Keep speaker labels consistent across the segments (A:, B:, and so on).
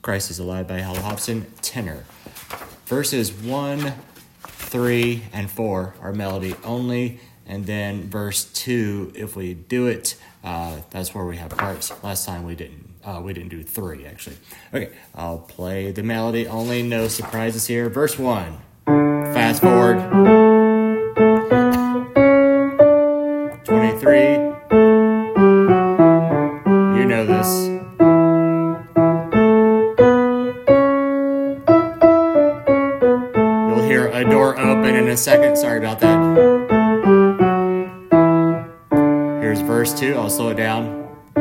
A: Christ is Alive by Hal Hobson, tenor. Verses 1, 3, and 4 are melody only, and then verse 2, if we do it, that's where we have parts. Last time we didn't do 3, actually. Okay, I'll play the melody only, no surprises here. Verse 1, fast forward. 23, you know this. You'll hear a door open in a second, sorry about that. Here's verse 2, I'll slow it down.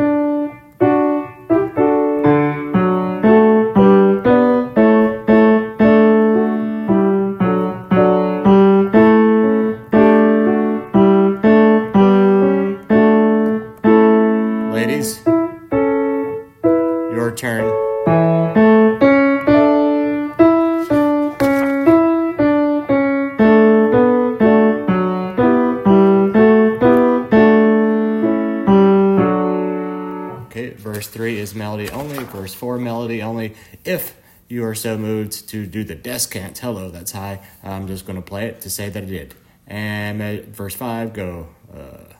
A: Ladies, your turn. Okay, verse 3 is melody only, verse 4 melody only. If you are so moved to do the descant, hello, that's high, I'm just going to play it to say that I did. And verse 5, go...